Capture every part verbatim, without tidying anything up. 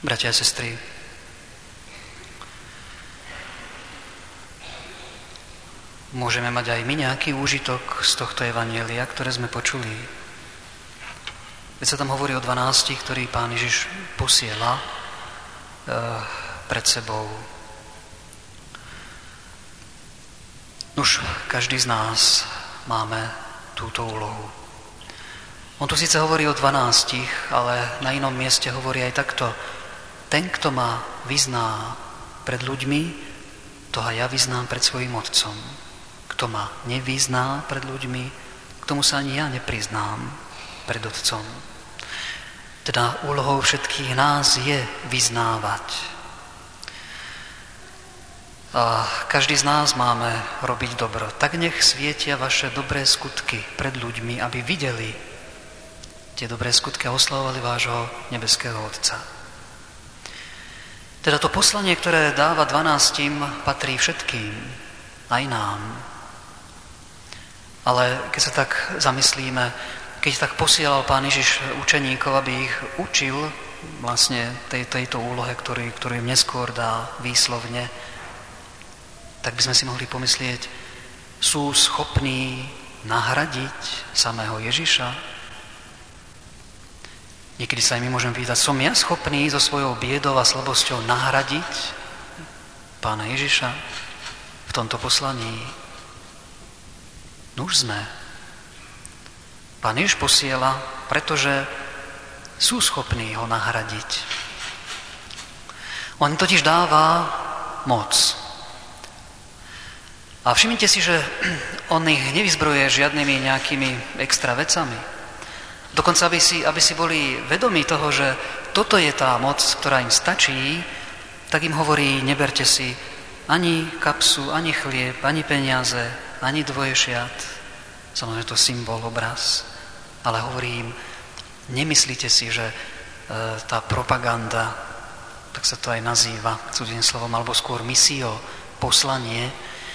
Bratia a sestry, môžeme mať aj my nejaký úžitok z tohto evanjelia, ktoré sme počuli. Veď sa tam hovorí o dvanástich, ktorý Pán Ježiš posiela e, pred sebou. Nuž, každý z nás máme túto úlohu. On tu síce hovorí o dvanástich, ale na inom mieste hovorí aj takto. Ten, kto ma vyzná pred ľuďmi, toho ja vyznám pred svojím Otcom. Kto ma nevyzná pred ľuďmi, k tomu sa ani ja nepriznám pred Otcom. Teda úlohou všetkých nás je vyznávať. A každý z nás máme robiť dobro. Tak nech svietia vaše dobré skutky pred ľuďmi, aby videli tie dobré skutky a oslavovali vášho nebeského Otca. Teda to poslanie, ktoré dáva dvanástim, patrí všetkým, aj nám. Ale keď sa tak zamyslíme, keď tak posielal Pán Ježiš učeníkov, aby ich učil vlastne tej, tejto úlohe, ktorý, ktorú im neskôr dá výslovne, tak by sme si mohli pomyslieť, sú schopní nahradiť samého Ježiša? Niekedy sa aj my môžeme pýtať, som ja schopný so svojou biedou a slabosťou nahradiť Pána Ježiša v tomto poslaní? Nuž sme. Pán Ježiš posiela, pretože sú schopní ho nahradiť. On totiž dáva moc. A všimnite si, že on ich nevyzbrojuje žiadnymi nejakými extra vecami. Dokonca, aby si, aby si boli vedomí toho, že toto je tá moc, ktorá im stačí, tak im hovorí, neberte si ani kapsu, ani chlieb, ani peniaze, ani dvoje šiat. Samozrejme, to symbol, obraz. Ale hovorí im, nemyslíte si, že e, tá propaganda, tak sa to aj nazýva cudzým slovom, alebo skôr misio, poslanie, e,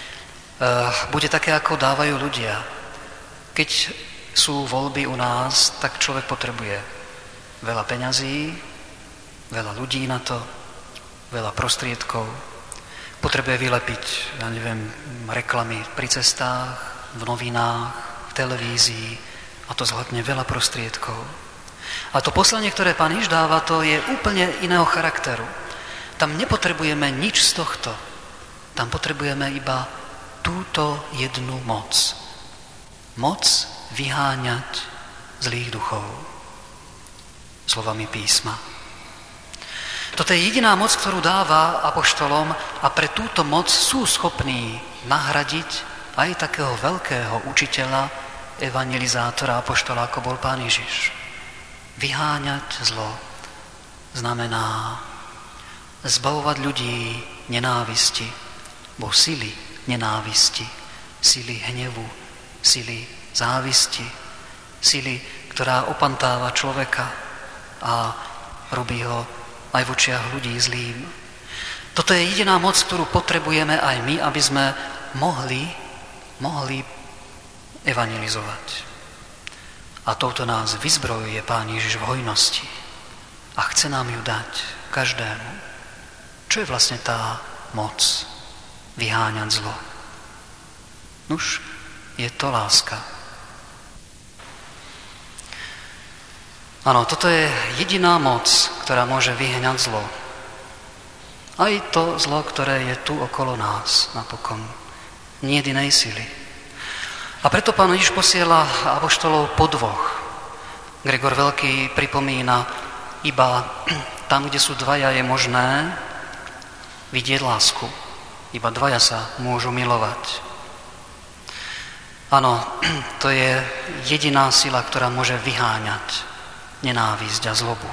bude také, ako dávajú ľudia. Keď sú voľby u nás, tak človek potrebuje veľa peňazí, veľa ľudí na to, veľa prostriedkov. Potrebuje vylepiť, ja neviem, reklamy pri cestách, v novinách, v televízii a to zhľadne veľa prostriedkov. A to poslanie, ktoré Pán Ježiš dáva, to je úplne iného charakteru. Tam nepotrebujeme nič z tohto. Tam potrebujeme iba túto jednu moc. Moc vyháňať zlých duchov. Slovami písma. Toto je jediná moc, ktorú dáva apoštolom a pre túto moc sú schopní nahradiť aj takého veľkého učiteľa, evangelizátora, apoštola, ako bol Pán Ježiš. Vyháňať zlo znamená zbavovať ľudí nenávisti, bo sily nenávisti, sily hnevu, sily závisti, sily, ktorá opantáva človeka a robí ho aj v očiach ľudí zlým. Toto je jediná moc, ktorú potrebujeme aj my, aby sme mohli, mohli evangelizovať. A touto nás vyzbrojuje Pán Ježiš v hojnosti a chce nám ju dať každému. Čo je vlastne tá moc vyháňať zlo? Nuž, je to láska. Áno, toto je jediná moc, ktorá môže vyhňať zlo. Aj to zlo, ktoré je tu okolo nás napokon. Nie jedinej sily. A preto Pán Ježiš posiela apoštolov po dvoch. Gregor Veľký pripomína, iba tam, kde sú dvaja, je možné vidieť lásku. Iba dvaja sa môžu milovať. Áno, to je jediná sila, ktorá môže vyháňať nenávisť a zlobu.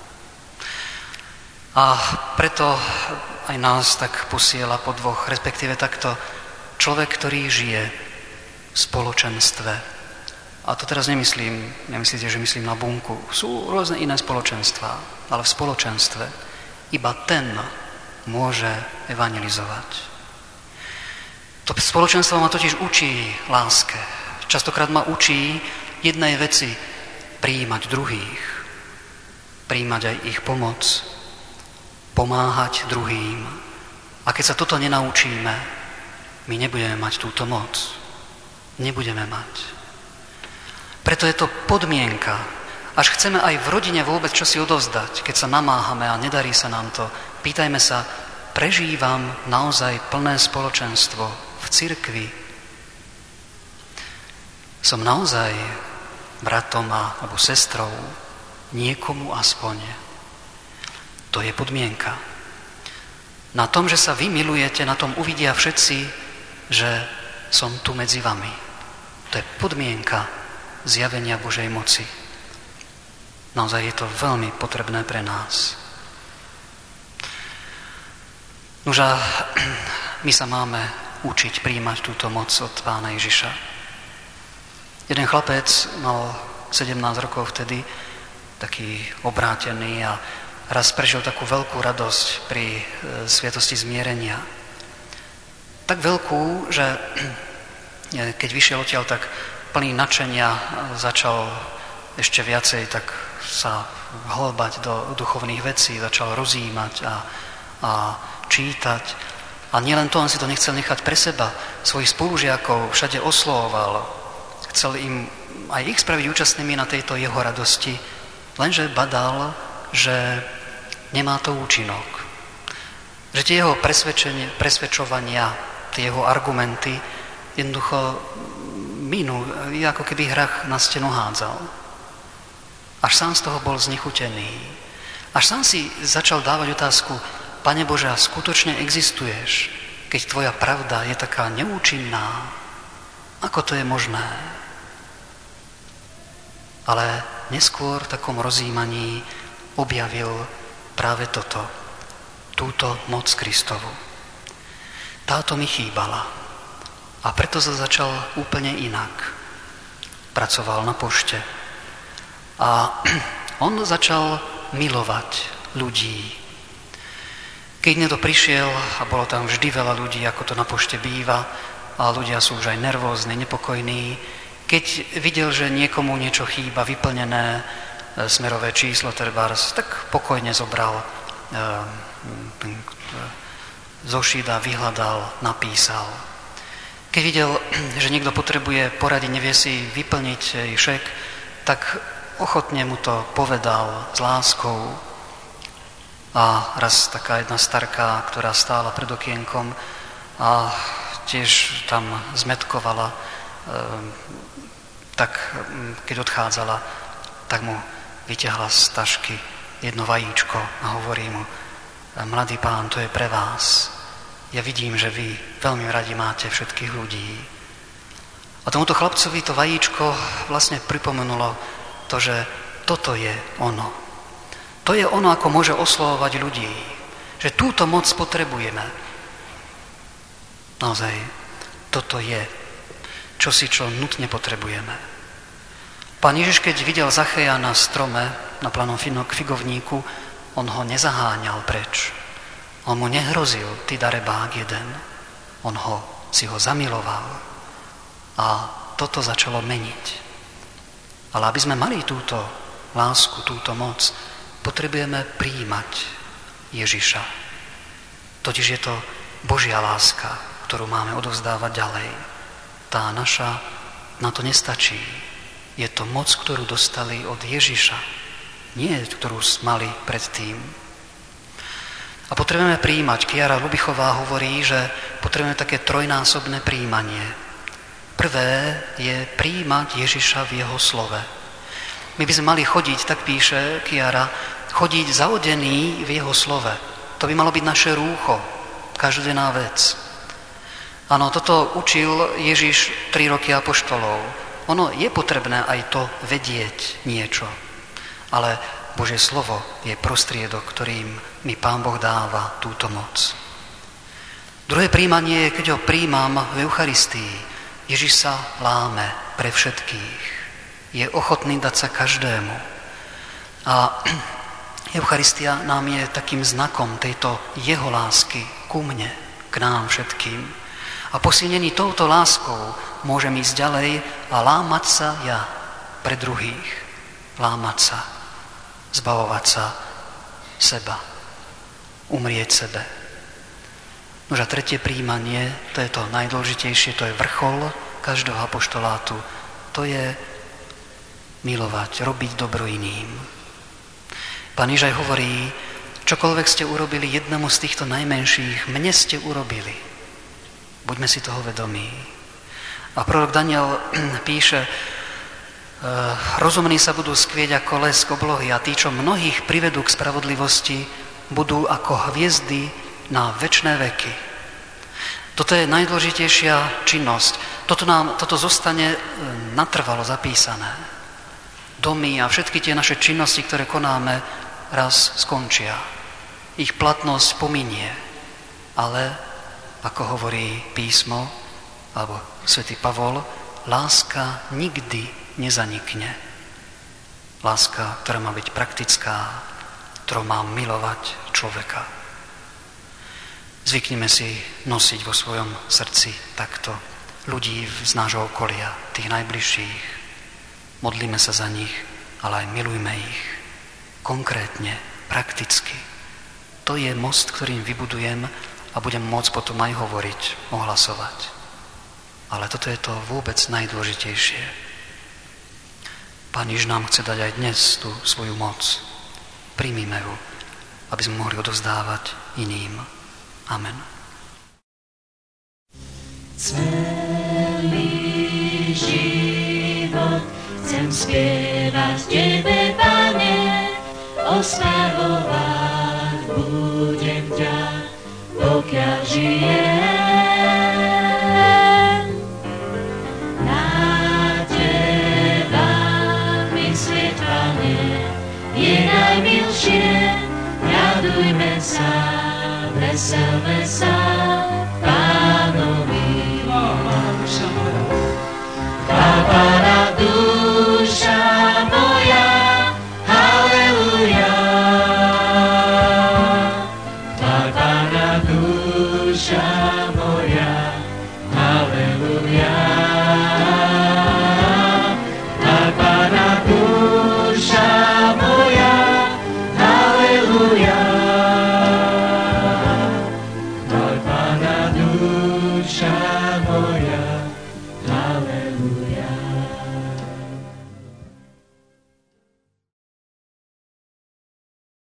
A preto aj nás tak posiela po dvoch, respektíve takto človek, ktorý žije v spoločenstve. A to teraz nemyslím, nemyslíte, že myslím na bunku. Sú rôzne iné spoločenstvá, ale v spoločenstve iba ten môže evangelizovať. To spoločenstvo ma totiž učí láske. Častokrát ma učí jednej veci, prijímať druhých, prijímať aj ich pomoc, pomáhať druhým. A keď sa toto nenaučíme, my nebudeme mať túto moc. Nebudeme mať. Preto je to podmienka. Až chceme aj v rodine vôbec čosi odovzdať, keď sa namáhame a nedarí sa nám to, pýtajme sa, prežívam naozaj plné spoločenstvo v cirkvi? Som naozaj bratom a, alebo sestrou niekomu aspoň? To je podmienka. Na tom, že sa vy milujete, na tom uvidia všetci, že som tu medzi vami. To je podmienka zjavenia Božej moci. Naozaj je to veľmi potrebné pre nás. Nože my sa máme učiť prijímať túto moc od Pána Ježiša. Jeden chlapec mal sedemnásť rokov vtedy, taký obrátený a raz prežil takú veľkú radosť pri e, sviatosti zmierenia. Tak veľkú, že e, keď vyšiel odtiaľ, tak plný nadšenia začal ešte viacej tak sa hlbať do duchovných vecí, začal rozjímať a, a čítať. A nielen to, on si to nechcel nechať pre seba. Svojich spolužiakov všade oslovoval. Chcel im aj ich spraviť účastnými na tejto jeho radosti, lenže badal, že nemá to účinok. Že tie jeho presvedčovania, tie jeho argumenty jednoducho minú, ako keby hrách na stenu hádzal. Až sám z toho bol znechutený. Až sám si začal dávať otázku, Pane Bože, skutočne existuješ, keď tvoja pravda je taká neúčinná? Ako to je možné? Ale neskôr v takom rozjímaní objavil práve toto, túto moc Kristovu. Táto mi chýbala a preto sa začal úplne inak. Pracoval na pošte a on začal milovať ľudí. Keď niekto prišiel a bolo tam vždy veľa ľudí, ako to na pošte býva, a ľudia sú už aj nervózni, nepokojní, keď videl, že niekomu niečo chýba, vyplnené smerové číslo, trebárs, tak pokojne zobral zošit a vyhľadal, napísal. Keď videl, že niekto potrebuje poradiť, nevie si vyplniť šek, tak ochotne mu to povedal s láskou. A raz taká jedna starka, ktorá stála pred okienkom a tiež tam zmetkovala, tak keď odchádzala, tak mu vyťahla z tašky jedno vajíčko a hovorí mu, mladý pán, to je pre vás. Ja vidím, že vy veľmi radi máte všetkých ľudí. A tomuto chlapcovi to vajíčko vlastne pripomenulo to, že toto je ono. To je ono, ako môže oslovovať ľudí. Že túto moc potrebujeme. Naozaj, toto je čosi, čo nutne potrebujeme. Pán Ježiš, keď videl Zacheja na strome, na planom figovníku, on ho nezaháňal preč. On mu nehrozil, ty darebák jeden. On ho, si ho zamiloval. A toto začalo meniť. Ale aby sme mali túto lásku, túto moc, potrebujeme prijímať Ježiša. Totiž je to Božia láska, ktorú máme odovzdávať ďalej. Tá naša na to nestačí. Je to moc, ktorú dostali od Ježiša. Nie, ktorú mali predtým. A potrebujeme prijímať. Kiara Lubichová hovorí, že potrebujeme také trojnásobné prijímanie. Prvé je prijímať Ježiša v jeho slove. My by sme mali chodiť, tak píše Kiara, chodiť zaodený v jeho slove. To by malo byť naše rúcho, každodenná vec. Áno, toto učil Ježiš tri roky apoštolov. Ono je potrebné aj to vedieť niečo, ale Božie slovo je prostriedok, ktorým mi Pán Boh dáva túto moc. Druhé príjmanie je, keď ho príjmam v Eucharistii. Ježiš sa láme pre všetkých. Je ochotný dať sa každému. A Eucharistia nám je takým znakom tejto jeho lásky ku mne, k nám všetkým. A posilnený touto láskou môžem ísť ďalej a lámať sa ja pre druhých. Lámať sa, zbavovať sa seba. umrieť sebe. Nož a tretie príjmanie, to je to najdôležitejšie, to je vrchol každého apoštolátu. To je milovať, robiť dobro iným. Pán Ježiš hovorí, čokoľvek ste urobili jednému z týchto najmenších, mne ste urobili. Buďme si toho vedomí. A prorok Daniel píše, rozumní sa budú skvieť ako lesk oblohy a tí, čo mnohých privedú k spravodlivosti, budú ako hviezdy na večné veky. Toto je najdôležitejšia činnosť. Toto, nám, toto zostane natrvalo zapísané. Domy a všetky tie naše činnosti, ktoré konáme, raz skončia. Ich platnosť pominie. Ale, ako hovorí písmo, alebo svätý Pavol, láska nikdy nezanikne. Láska, ktorá má byť praktická, ktorá má milovať človeka. Zvyknime si nosiť vo svojom srdci takto ľudí z nášho okolia, tých najbližších. Modlíme sa za nich, ale aj milujme ich. Konkrétne, prakticky. To je most, ktorým vybudujem a budem môcť potom aj hovoriť, ohlasovať. Ale toto je to vôbec najdôležitejšie. Pán Ježiš nám chce dať aj dnes tú svoju moc. Príjmime ju, aby sme mohli odovzdávať iným. Amen. Celý život chcem spievať Tebe, Pane, oslavovať budem ťa, pokiaľ žijem. Na Teba myslieť, Pane, je najmilšie, radujme sa, veselme sa Pánovi. Pána duša moja, halleluja. Pána duša moja, halleluja. Pána duša moja, halleluja. Pána duša moja,